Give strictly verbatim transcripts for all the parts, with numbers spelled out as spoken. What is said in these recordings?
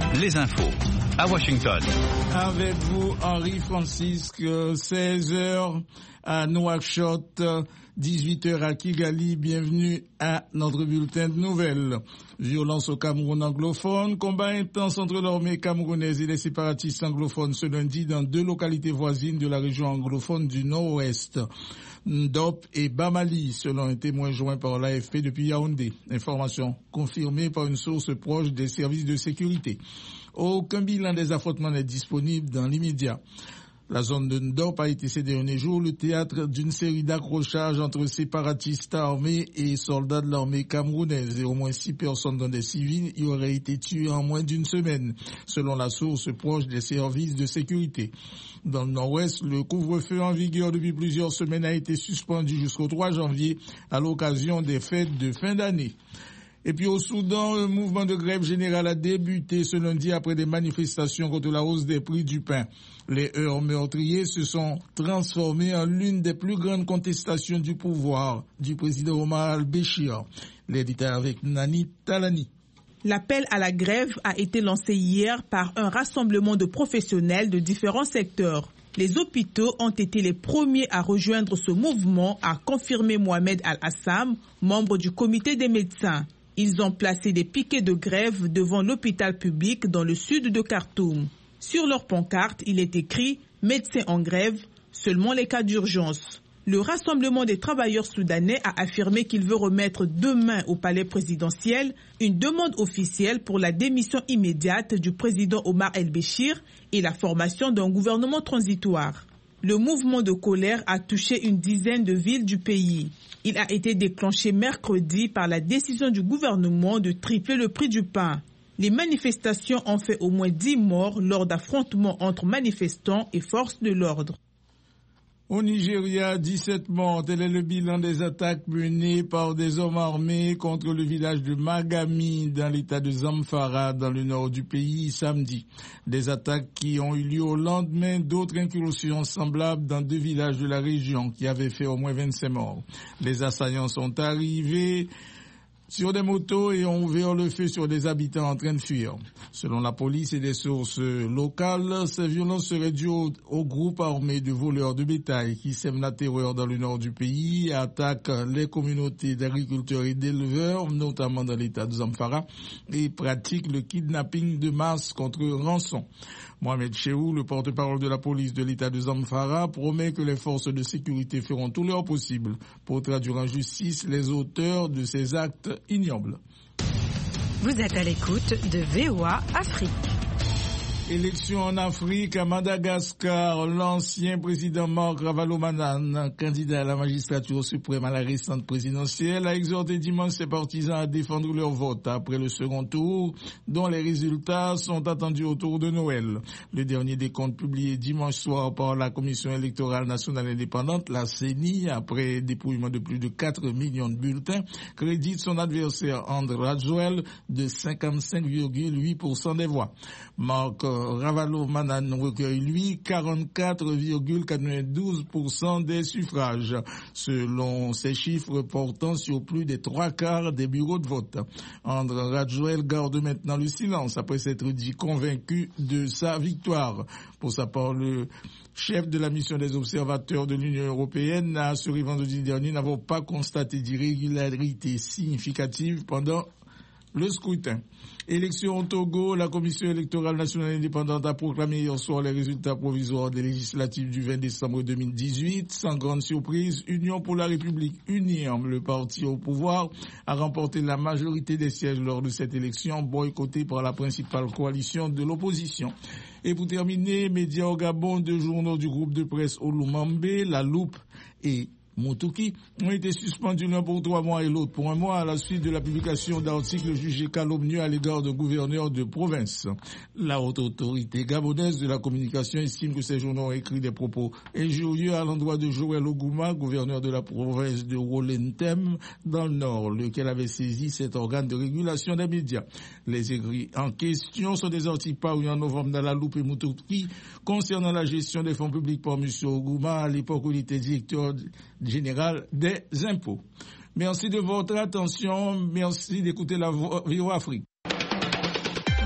les infos à Washington. Avec vous, Henri Francisque, seize heures à Nouakchott, dix-huit heures à Kigali. Bienvenue à notre bulletin de nouvelles. Violence au Cameroun anglophone, combat intense entre l'armée camerounaise et les séparatistes anglophones ce lundi dans deux localités voisines de la région anglophone du Nord-Ouest, Ndop et Bamali, selon un témoin joint par l'A F P depuis Yaoundé. Information confirmée par une source proche des services de sécurité. Aucun bilan des affrontements n'est disponible dans l'immédiat. La zone de Ndop a été ces derniers jours le théâtre d'une série d'accrochages entre séparatistes armés et soldats de l'armée camerounaise et au moins six personnes dont des civils y auraient été tuées en moins d'une semaine, selon la source proche des services de sécurité. Dans le nord-ouest, le couvre-feu en vigueur depuis plusieurs semaines a été suspendu jusqu'au trois janvier à l'occasion des fêtes de fin d'année. Et puis au Soudan, un mouvement de grève générale a débuté ce lundi après des manifestations contre la hausse des prix du pain. Les heurts meurtriers se sont transformés en l'une des plus grandes contestations du pouvoir du président Omar al-Béchir. Les détails avec Nani Talani. L'appel à la grève a été lancé hier par un rassemblement de professionnels de différents secteurs. Les hôpitaux ont été les premiers à rejoindre ce mouvement, a confirmé Mohamed Al-Assam, membre du comité des médecins. Ils ont placé des piquets de grève devant l'hôpital public dans le sud de Khartoum. Sur leur pancarte, il est écrit « Médecins en grève, seulement les cas d'urgence ». Le Rassemblement des travailleurs soudanais a affirmé qu'il veut remettre demain au palais présidentiel une demande officielle pour la démission immédiate du président Omar el-Béchir et la formation d'un gouvernement transitoire. Le mouvement de colère a touché une dizaine de villes du pays. Il a été déclenché mercredi par la décision du gouvernement de tripler le prix du pain. Les manifestations ont fait au moins dix morts lors d'affrontements entre manifestants et forces de l'ordre. Au Nigeria, dix-sept morts, tel est le bilan des attaques menées par des hommes armés contre le village de Magami dans l'état de Zamfara dans le nord du pays samedi. Des attaques qui ont eu lieu au lendemain d'autres incursions semblables dans deux villages de la région qui avaient fait au moins vingt-cinq morts. Les assaillants sont arrivés sur des motos et ont ouvert le feu sur des habitants en train de fuir. Selon la police et des sources locales, ces violences seraient dues au, au groupe armé de voleurs de bétail qui sème la terreur dans le nord du pays et attaque les communautés d'agriculteurs et d'éleveurs, notamment dans l'état de Zamfara, et pratique le kidnapping de masse contre rançon. Mohamed Chehou, le porte-parole de la police de l'état de Zamfara, promet que les forces de sécurité feront tout leur possible pour traduire en justice les auteurs de ces actes ignobles. Vous êtes à l'écoute de V O A Afrique. Élection en Afrique, à Madagascar, l'ancien président Marc Ravalomanane, candidat à la magistrature suprême à la récente présidentielle, a exhorté dimanche ses partisans à défendre leur vote après le second tour, dont les résultats sont attendus autour de Noël. Le dernier décompte publié dimanche soir par la Commission électorale nationale indépendante, la C E N I, après dépouillement de plus de quatre millions de bulletins, crédite son adversaire André Rajoelina de cinquante-cinq virgule huit pour cent des voix. Marc Ravalomanane recueille, lui, quarante-quatre virgule quatre-vingt-douze pour cent des suffrages, selon ces chiffres portant sur plus des trois quarts des bureaux de vote. André Rajoelina garde maintenant le silence après s'être dit convaincu de sa victoire. Pour sa part, le chef de la mission des observateurs de l'Union européenne a assuré vendredi dernier n'avoir pas constaté d'irrégularité significative pendant le scrutin. Élection au Togo, la Commission électorale nationale indépendante a proclamé hier soir les résultats provisoires des législatives du vingt décembre deux mille dix-huit. Sans grande surprise, Union pour la République UNIRM, le parti au pouvoir, a remporté la majorité des sièges lors de cette élection, boycottée par la principale coalition de l'opposition. Et pour terminer, médias au Gabon, deux journaux du groupe de presse Olumambe, La Loupe et Moutouki ont été suspendus l'un pour trois mois et l'autre pour un mois à la suite de la publication d'articles jugés calomnieux à l'égard d'un gouverneur de province. La haute autorité gabonaise de la communication estime que ces journaux ont écrit des propos injurieux à l'endroit de Joël Ogouma, gouverneur de la province de Wolentem dans le nord, lequel avait saisi cet organe de régulation des médias. Les écrits en question sont des articles parus en novembre dans La Loupe et Moutouki concernant la gestion des fonds publics par M. Ogouma à l'époque où il était directeur général des impôts. Merci de votre attention. Merci d'écouter la V O A Afrique.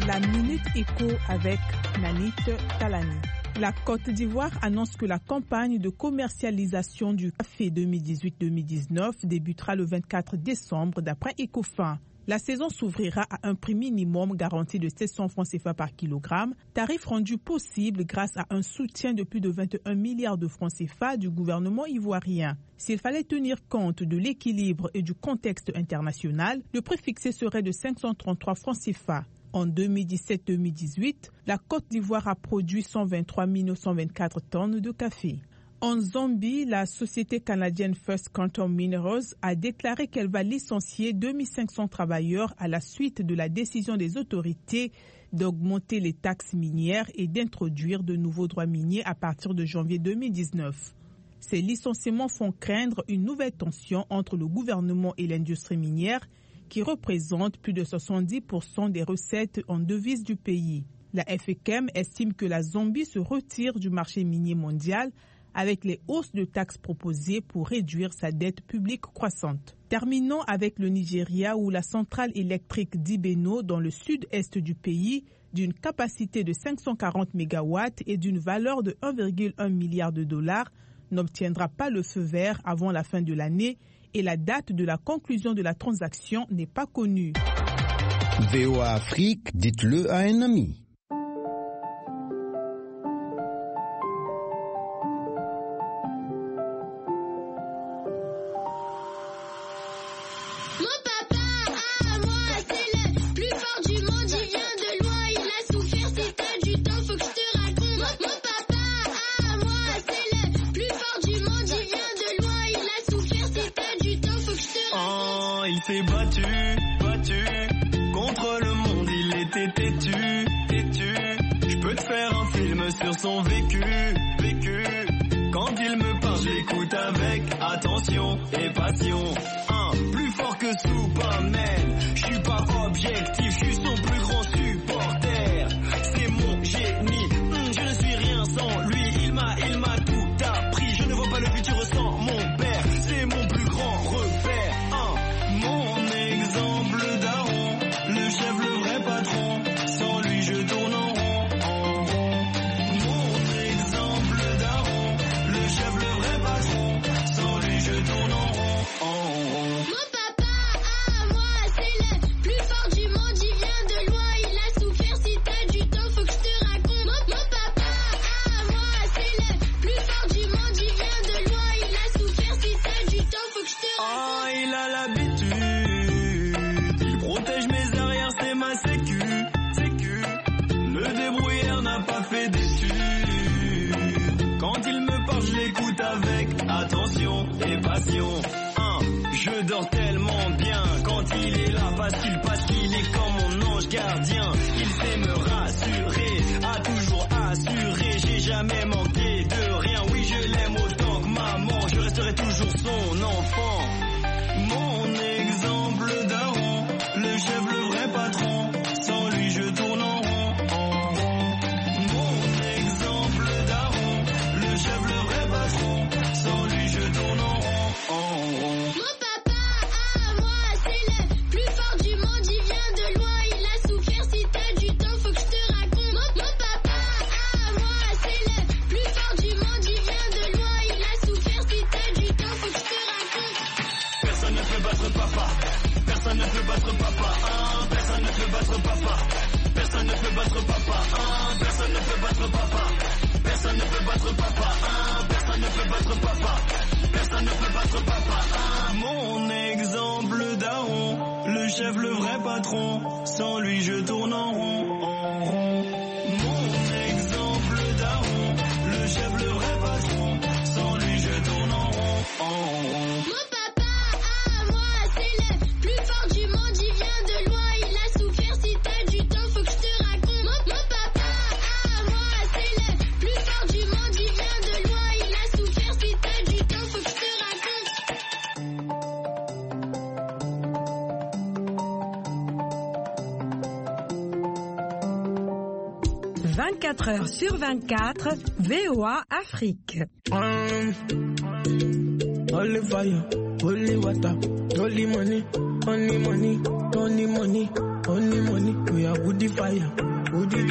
La Minute Éco avec Nanit Talani. La Côte d'Ivoire annonce que la campagne de commercialisation du café deux mille dix-huit deux mille dix-neuf débutera le vingt-quatre décembre d'après Ecofin. La saison s'ouvrira à un prix minimum garanti de sept cents francs C F A par kilogramme, tarif rendu possible grâce à un soutien de plus de vingt et un milliards de francs C F A du gouvernement ivoirien. S'il fallait tenir compte de l'équilibre et du contexte international, le prix fixé serait de cinq cent trente-trois francs C F A. En deux mille dix-sept deux mille dix-huit, la Côte d'Ivoire a produit cent vingt-trois mille neuf cent vingt-quatre tonnes de café. En Zambie, la société canadienne First Quantum Minerals a déclaré qu'elle va licencier deux mille cinq cents travailleurs à la suite de la décision des autorités d'augmenter les taxes minières et d'introduire de nouveaux droits miniers à partir de janvier deux mille dix-neuf. Ces licenciements font craindre une nouvelle tension entre le gouvernement et l'industrie minière, qui représente plus de soixante-dix pour cent des recettes en devises du pays. La F E C M estime que la Zambie se retire du marché minier mondial avec les hausses de taxes proposées pour réduire sa dette publique croissante. Terminons avec le Nigeria où la centrale électrique d'Ibeno dans le sud-est du pays, d'une capacité de cinq cent quarante mégawatts et d'une valeur de un virgule un milliard de dollars, n'obtiendra pas le feu vert avant la fin de l'année et la date de la conclusion de la transaction n'est pas connue. V O A Afrique, dites-le à un ami. s'est battu, battu contre le monde, il était têtu, têtu. Je peux te faire un film sur son vécu, vécu. Quand il me parle, je l'écoute avec attention et passion. Un, plus fort que Superman, je suis pas objectif, je suis son plus grand supporter. C'est mon génie, mmh, je ne suis rien sans lui, il m'a, il m'a tout appris. Je ne vois pas le futur sans mon père, c'est mon plus grand repère. Un, mon exemple daron, le chef, le vrai patron, sans lui je tourne en rond, en rond. Mon exemple daron, le chef, le vrai patron, sans lui je tourne en rond, en rond. Mon papa à moi, c'est le plus fort du monde, il vient de loin, il a souffert, si t'as du temps, faut que je te raconte. Mon, mon papa à moi, c'est le plus fort du monde, il vient de loin, il a souffert, si t'as du temps, faut que je te raconte. Ah, il a l'habitude, il protège mes arrières, c'est ma sécu, sécu. Le débrouillard n'a pas fait d'études. Quand il me parle, je l'écoute avec attention et passion. Un, je dors tellement bien quand il est là, facile parce qu'il est comme mon ange gardien. Il sait me rassurer, a toujours assuré, j'ai jamais manqué de rien. Oui, je l'aime autant que maman, je resterai toujours son enfant. Mon exemple daron, le chef, le vrai patron, sans lui je tourne en rond, en rond. Mon exemple daron, le chef, le vrai patron, sans lui je tourne en rond, en rond. Mon papa à moi, c'est le plus fort du monde, il vient de loin, il a souffert, si t'as du temps, faut que je te raconte. Mon, mon papa à moi, c'est le plus fort du monde, il vient de loin, il a souffert, si t'as du temps, faut que je te raconte. Personne ne peut battre papa, personne ne peut battre papa, hein. Personne ne peut battre papa, personne ne peut battre papa, hein. Personne ne peut battre papa, personne ne peut battre papa, hein. Personne ne peut battre papa, personne ne peut battre papa, hein. Mon exemple daron, le chef, le vrai patron, sans lui je tourne en rond, en rond. Mon exemple daron, le chef, le vrai patron, sans lui je tourne en rond, en rond. Mon papa à moi, c'est le plus fort du monde, il vient de loin, il a souffert, si t'as du temps, faut que je te raconte. Mon, mon papa à moi, c'est le plus fort du monde, il vient de loin, il a souffert, si t'as du temps, faut que je te raconte. vingt-quatre heures sur vingt-quatre, V O A Afrique. Um, holy fire, holy water, holy money, honey money, honey money. Only money, we are woody fire. Woody